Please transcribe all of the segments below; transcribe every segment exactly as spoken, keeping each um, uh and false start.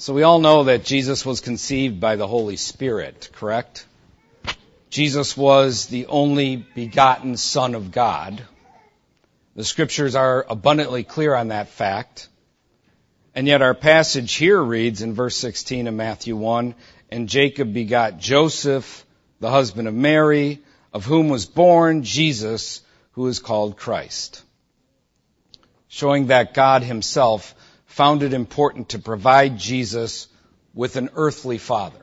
So we all know that Jesus was conceived by the Holy Spirit, correct? Jesus was the only begotten Son of God. The Scriptures are abundantly clear on that fact. And yet our passage here reads in verse sixteen of Matthew one, "And Jacob begot Joseph, the husband of Mary, of whom was born Jesus, who is called Christ." Showing that God himself found it important to provide Jesus with an earthly father.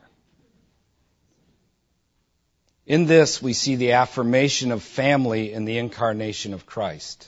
In this, we see the affirmation of family in the incarnation of Christ.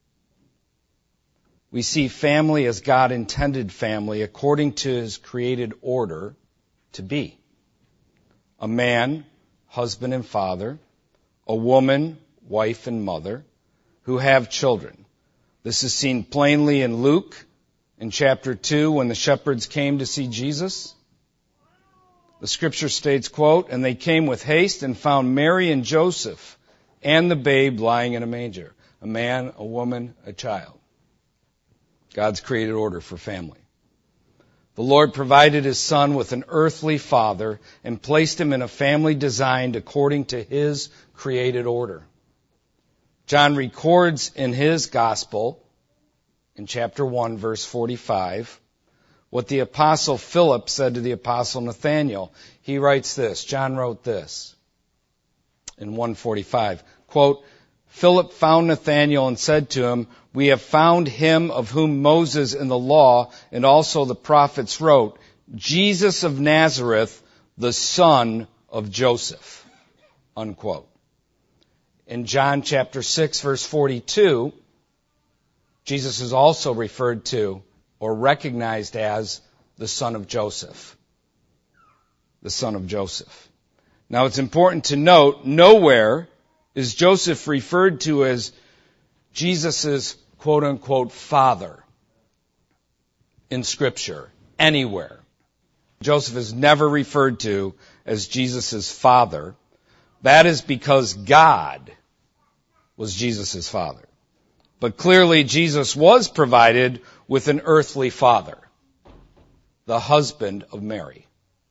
We see family as God intended family according to his created order to be. A man, husband and father, a woman, wife and mother, who have children. This is seen plainly in Luke in chapter two when the shepherds came to see Jesus. The scripture states, quote, "And they came with haste and found Mary and Joseph and the babe lying in a manger." A man, a woman, a child. God's created order for family. The Lord provided his Son with an earthly father and placed him in a family designed according to his created order. John records in his gospel, in chapter one, verse forty-five, what the apostle Philip said to the apostle Nathanael. He writes this, John wrote this in one forty-five, quote, "Philip found Nathanael and said to him, 'We have found him of whom Moses in the law and also the prophets wrote, Jesus of Nazareth, the son of Joseph.'" Unquote. In John chapter six, verse forty-two, Jesus is also referred to or recognized as the son of Joseph. The son of Joseph. Now it's important to note, nowhere is Joseph referred to as Jesus' quote-unquote father in Scripture, anywhere. Joseph is never referred to as Jesus' father. That is because God was Jesus' father. But clearly Jesus was provided with an earthly father, the husband of Mary.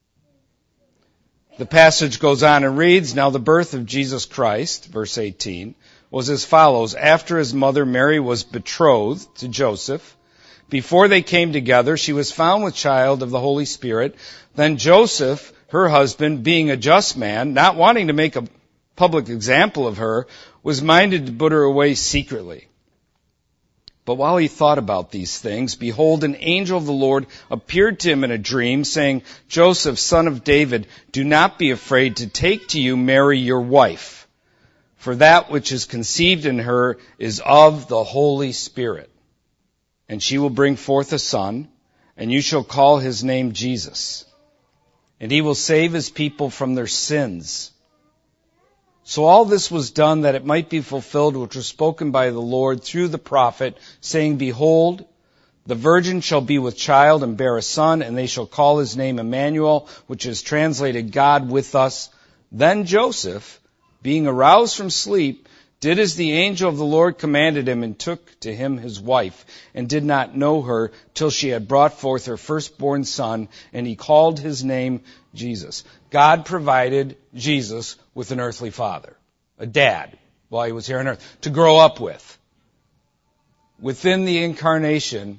The passage goes on and reads, "Now the birth of Jesus Christ," verse eighteen, "was as follows. After his mother Mary was betrothed to Joseph, before they came together, she was found with child of the Holy Spirit. Then Joseph, her husband, being a just man, not wanting to make a public example of her, was minded to put her away secretly. But while he thought about these things, behold, an angel of the Lord appeared to him in a dream, saying, 'Joseph, son of David, do not be afraid to take to you Mary your wife, for that which is conceived in her is of the Holy Spirit. And she will bring forth a son, and you shall call his name Jesus. And he will save his people from their sins.' So all this was done that it might be fulfilled which was spoken by the Lord through the prophet, saying, 'Behold, the virgin shall be with child and bear a son, and they shall call his name Emmanuel,' which is translated God with us. Then Joseph, being aroused from sleep, did as the angel of the Lord commanded him, and took to him his wife, and did not know her till she had brought forth her firstborn son, and he called his name Jesus." God provided Jesus with an earthly father, a dad, while he was here on earth, to grow up with. Within the incarnation,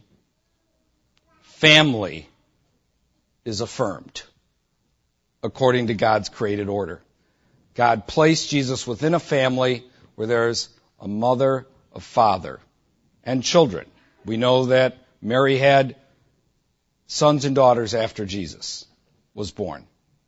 family is affirmed according to God's created order. God placed Jesus within a family where there's a mother, a father, and children. We know that Mary had sons and daughters after Jesus was born.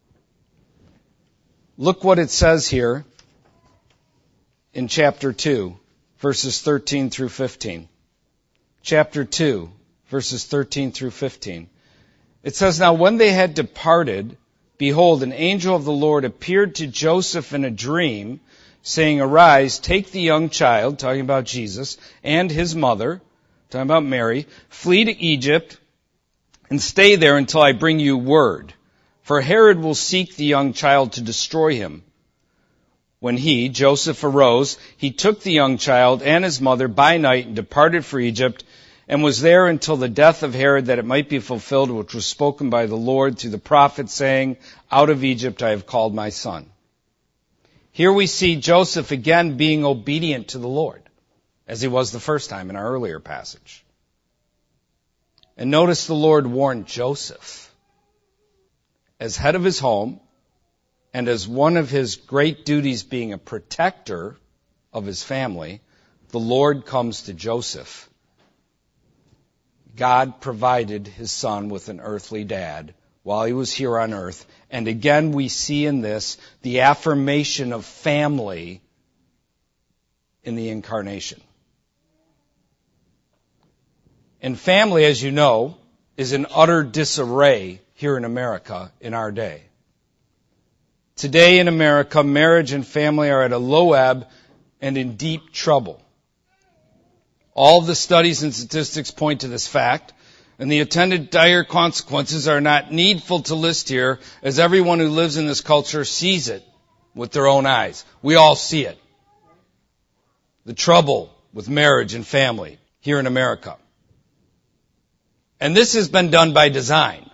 Look what it says here in chapter two, verses thirteen through fifteen. Chapter two, verses thirteen through fifteen. It says, "Now when they had departed, behold, an angel of the Lord appeared to Joseph in a dream, saying, 'Arise, take the young child,'" talking about Jesus, "'and his mother," talking about Mary, "'flee to Egypt, and stay there until I bring you word. For Herod will seek the young child to destroy him.' When he, Joseph, arose, he took the young child and his mother by night and departed for Egypt, and was there until the death of Herod, that it might be fulfilled which was spoken by the Lord through the prophet, saying, out of Egypt I have called my son. Here we see Joseph again being obedient to the Lord, as he was the first time in our earlier passage. And notice the Lord warned Joseph, as head of his home, and as one of his great duties being a protector of his family, the Lord comes to Joseph. God provided his son with an earthly dad while he was here on earth. And again, we see in this the affirmation of family in the incarnation. And family, as you know, is in utter disarray here in America in our day. Today in America, marriage and family are at a low ebb and in deep trouble. All of the studies and statistics point to this fact, and the attendant dire consequences are not needful to list here, as everyone who lives in this culture sees it with their own eyes. We all see it. The trouble with marriage and family here in America. And this has been done by design.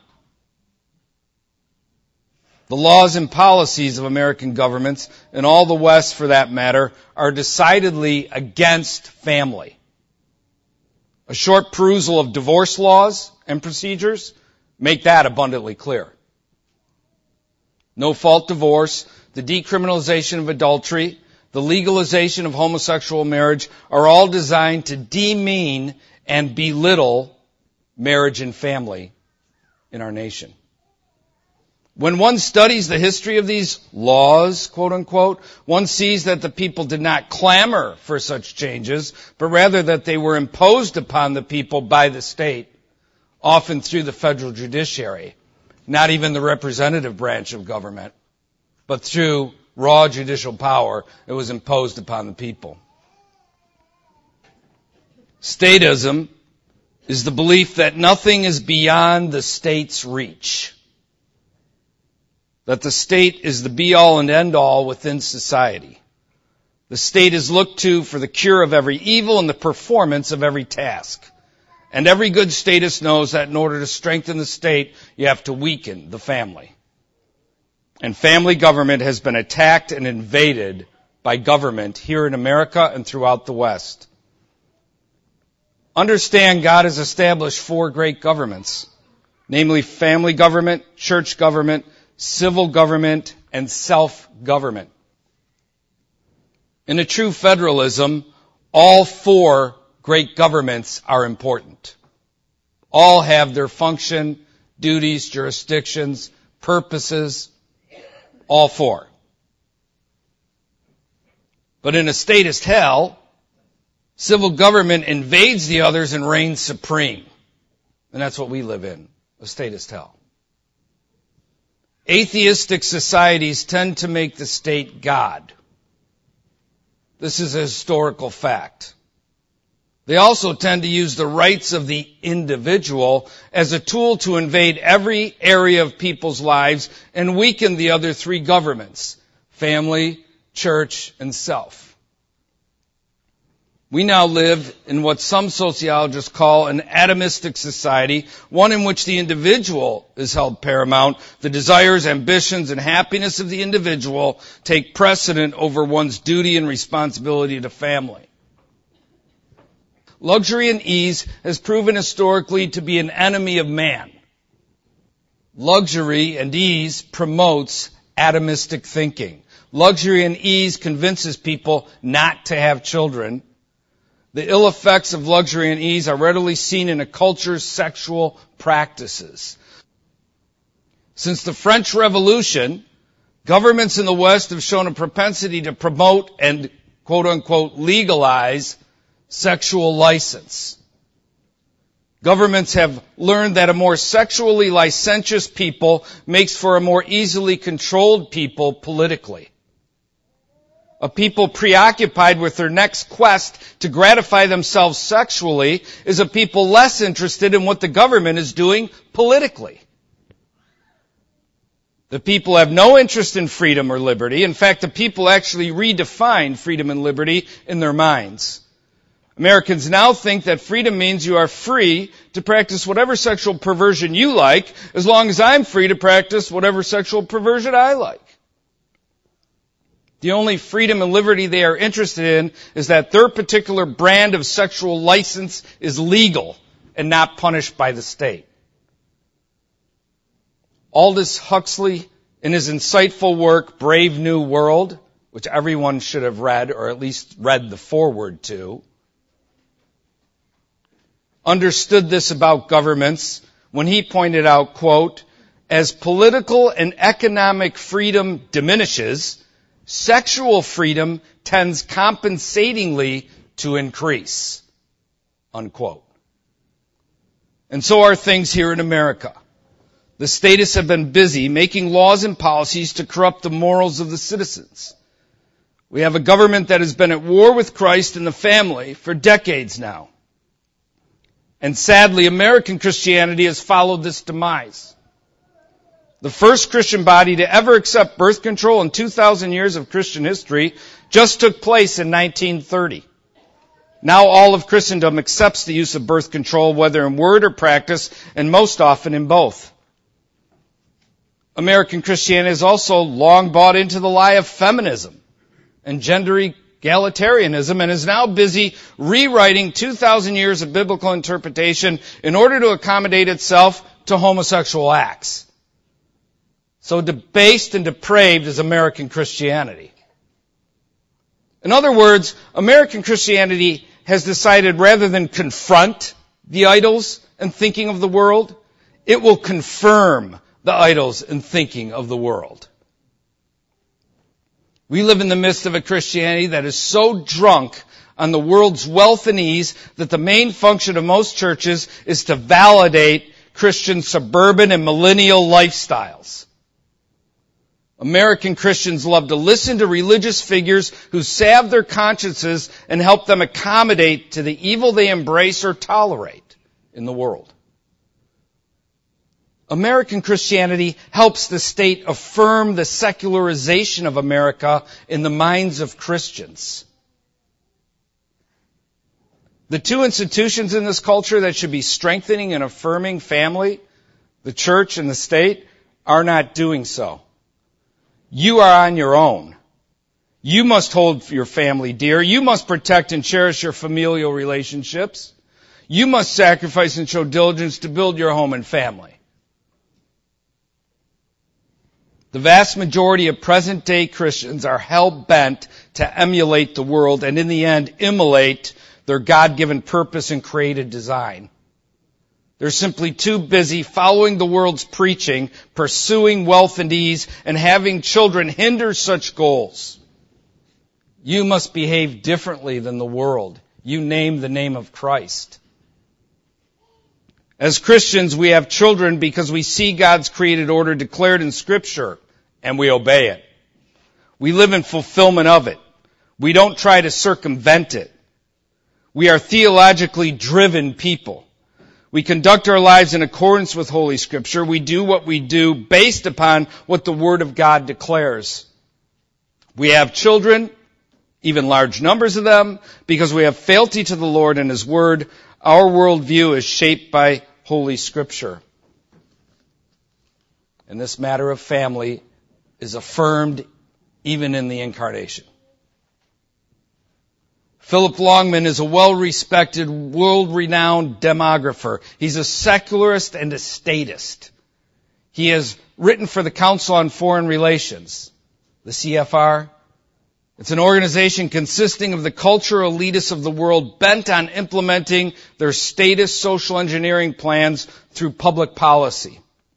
The laws and policies of American governments, and all the West for that matter, are decidedly against family. A short perusal of divorce laws and procedures make that abundantly clear. No-fault divorce, the decriminalization of adultery, the legalization of homosexual marriage are all designed to demean and belittle marriage and family in our nation. When one studies the history of these laws, quote unquote, one sees that the people did not clamor for such changes, but rather that they were imposed upon the people by the state, often through the federal judiciary, not even the representative branch of government, but through raw judicial power, it was imposed upon the people. Statism is the belief that nothing is beyond the state's reach. That the state is the be-all and end-all within society. The state is looked to for the cure of every evil and the performance of every task. And every good statist knows that in order to strengthen the state, you have to weaken the family. And family government has been attacked and invaded by government here in America and throughout the West. Understand God has established four great governments, namely family government, church government, civil government, and self-government. In a true federalism, all four great governments are important. All have their function, duties, jurisdictions, purposes, all four. But in a statist hell, civil government invades the others and reigns supreme. And that's what we live in, a statist hell. Atheistic societies tend to make the state God. This is a historical fact. They also tend to use the rights of the individual as a tool to invade every area of people's lives and weaken the other three governments, family, church, and self. We now live in what some sociologists call an atomistic society, one in which the individual is held paramount. The desires, ambitions, and happiness of the individual take precedent over one's duty and responsibility to family. Luxury and ease has proven historically to be an enemy of man. Luxury and ease promotes atomistic thinking. Luxury and ease convinces people not to have children. The ill effects of luxury and ease are readily seen in a culture's sexual practices. Since the French Revolution, governments in the West have shown a propensity to promote and, quote unquote, legalize sexual license. Governments have learned that a more sexually licentious people makes for a more easily controlled people politically. A people preoccupied with their next quest to gratify themselves sexually is a people less interested in what the government is doing politically. The people have no interest in freedom or liberty. In fact, the people actually redefine freedom and liberty in their minds. Americans now think that freedom means you are free to practice whatever sexual perversion you like, as long as I'm free to practice whatever sexual perversion I like. The only freedom and liberty they are interested in is that their particular brand of sexual license is legal and not punished by the state. Aldous Huxley, in his insightful work, Brave New World, which everyone should have read, or at least read the foreword to, understood this about governments when he pointed out, quote, as political and economic freedom diminishes, sexual freedom tends compensatingly to increase, unquote. And so are things here in America. The statists have been busy making laws and policies to corrupt the morals of the citizens. We have a government that has been at war with Christ and the family for decades now. And sadly, American Christianity has followed this demise. The first Christian body to ever accept birth control in two thousand years of Christian history just took place in nineteen thirty. Now all of Christendom accepts the use of birth control, whether in word or practice, and most often in both. American Christianity has also long bought into the lie of feminism and gender egalitarianism and is now busy rewriting two thousand years of biblical interpretation in order to accommodate itself to homosexual acts. So debased and depraved is American Christianity. In other words, American Christianity has decided rather than confront the idols and thinking of the world, it will confirm the idols and thinking of the world. We live in the midst of a Christianity that is so drunk on the world's wealth and ease that the main function of most churches is to validate Christian suburban and millennial lifestyles. American Christians love to listen to religious figures who salve their consciences and help them accommodate to the evil they embrace or tolerate in the world. American Christianity helps the state affirm the secularization of America in the minds of Christians. The two institutions in this culture that should be strengthening and affirming family, the church and the state, are not doing so. You are on your own. You must hold your family dear. You must protect and cherish your familial relationships. You must sacrifice and show diligence to build your home and family. The vast majority of present-day Christians are hell-bent to emulate the world and in the end immolate their God-given purpose and created design. They're simply too busy following the world's preaching, pursuing wealth and ease, and having children hinder such goals. You must behave differently than the world. You name the name of Christ. As Christians, we have children because we see God's created order declared in Scripture, and we obey it. We live in fulfillment of it. We don't try to circumvent it. We are theologically driven people. We conduct our lives in accordance with Holy Scripture. We do what we do based upon what the Word of God declares. We have children, even large numbers of them, because we have fealty to the Lord and His Word. Our worldview is shaped by Holy Scripture. And this matter of family is affirmed even in the Incarnation. Philip Longman is a well-respected, world-renowned demographer. He's a secularist and a statist. He has written for the Council on Foreign Relations, the C F R. It's an organization consisting of the cultural elitists of the world bent on implementing their statist social engineering plans through public policy.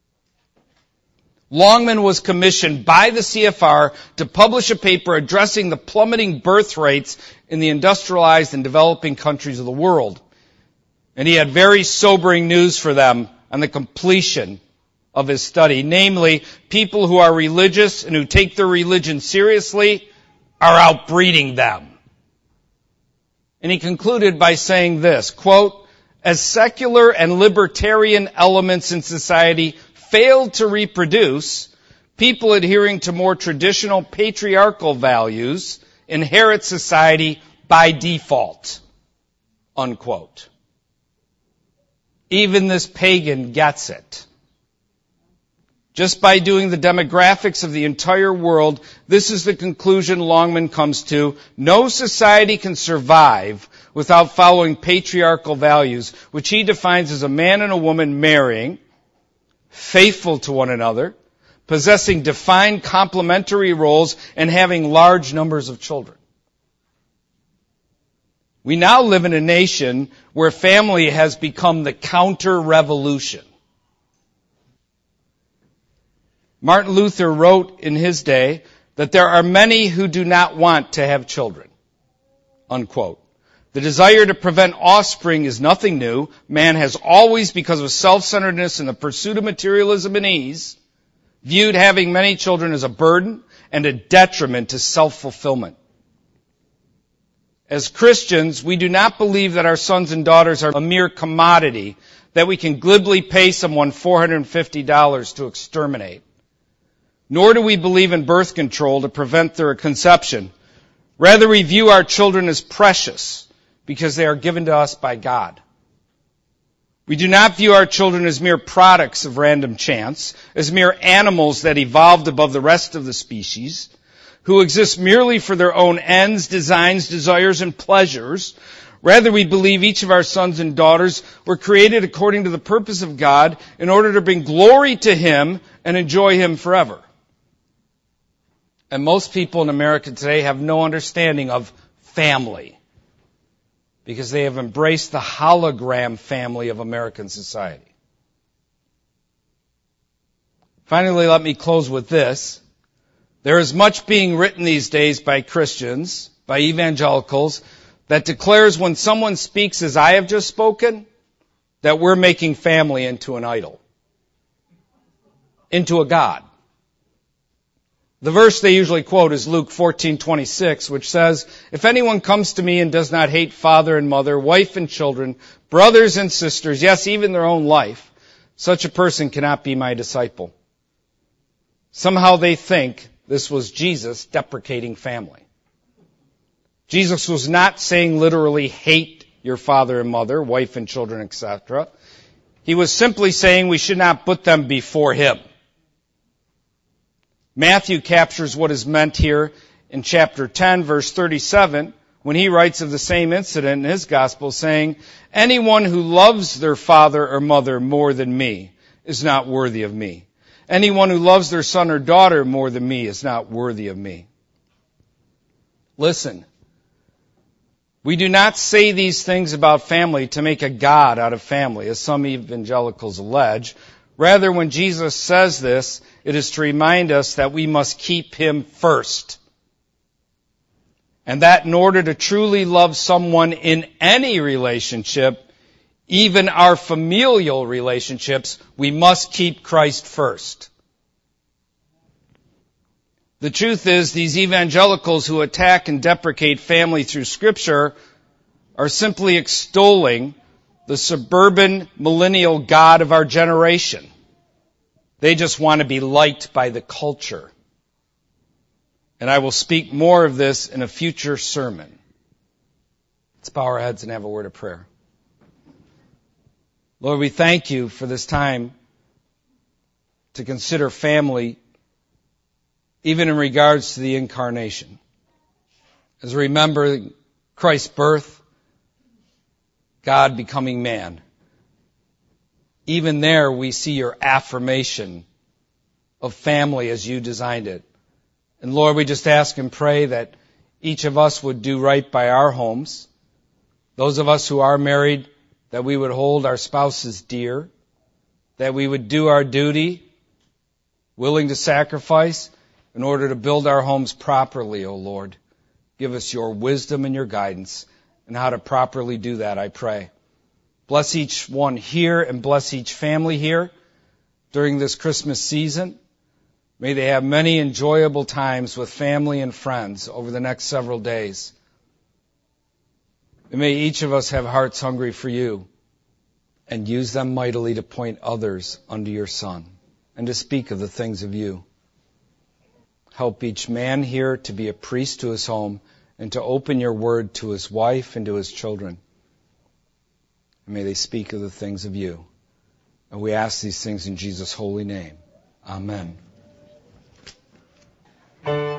Longman was commissioned by the C F R to publish a paper addressing the plummeting birth rates in the industrialized and developing countries of the world. And he had very sobering news for them on the completion of his study. Namely, people who are religious and who take their religion seriously are outbreeding them. And he concluded by saying this, quote, as secular and libertarian elements in society failed to reproduce, people adhering to more traditional patriarchal values inherit society by default. unquote. Even this pagan gets it. Just by doing the demographics of the entire world, this is the conclusion Longman comes to. No society can survive without following patriarchal values, which he defines as a man and a woman marrying, faithful to one another, possessing defined complementary roles, and having large numbers of children. We now live in a nation where family has become the counter-revolution. Martin Luther wrote in his day that there are many who do not want to have children, unquote. The desire to prevent offspring is nothing new. Man has always, because of self-centeredness and the pursuit of materialism and ease, viewed having many children as a burden and a detriment to self-fulfillment. As Christians, we do not believe that our sons and daughters are a mere commodity that we can glibly pay someone four hundred fifty dollars to exterminate. Nor do we believe in birth control to prevent their conception. Rather, we view our children as precious because they are given to us by God. We do not view our children as mere products of random chance, as mere animals that evolved above the rest of the species, who exist merely for their own ends, designs, desires, and pleasures. Rather, we believe each of our sons and daughters were created according to the purpose of God in order to bring glory to Him and enjoy Him forever. And most people in America today have no understanding of family because they have embraced the hologram family of American society. Finally, let me close with this. There is much being written these days by Christians, by evangelicals, that declares when someone speaks as I have just spoken, that we're making family into an idol, into a god. The verse they usually quote is Luke fourteen twenty-six, which says, "If anyone comes to me and does not hate father and mother, wife and children, brothers and sisters, yes, even their own life, such a person cannot be my disciple." Somehow they think this was Jesus deprecating family. Jesus was not saying literally hate your father and mother, wife and children, et cetera. He was simply saying we should not put them before Him. Matthew captures what is meant here in chapter ten, verse thirty-seven, when he writes of the same incident in his gospel, saying, "Anyone who loves their father or mother more than me is not worthy of me. Anyone who loves their son or daughter more than me is not worthy of me." Listen, we do not say these things about family to make a god out of family, as some evangelicals allege. Rather, when Jesus says this, it is to remind us that we must keep Him first. And that in order to truly love someone in any relationship, even our familial relationships, we must keep Christ first. The truth is, these evangelicals who attack and deprecate family through Scripture are simply extolling the suburban millennial god of our generation. They just want to be liked by the culture. And I will speak more of this in a future sermon. Let's bow our heads and have a word of prayer. Lord, we thank You for this time to consider family, even in regards to the incarnation. As we remember Christ's birth, God becoming man. Even there we see Your affirmation of family as You designed it. And Lord, we just ask and pray that each of us would do right by our homes. Those of us who are married, that we would hold our spouses dear, that we would do our duty, willing to sacrifice in order to build our homes properly, O Lord. Give us Your wisdom and Your guidance and how to properly do that, I pray. Bless each one here and bless each family here during this Christmas season. May they have many enjoyable times with family and friends over the next several days. And may each of us have hearts hungry for You and use them mightily to point others unto Your Son and to speak of the things of You. Help each man here to be a priest to his home and to open Your word to his wife and to his children. and may they speak of the things of you. And we ask these things in Jesus' holy name. Amen.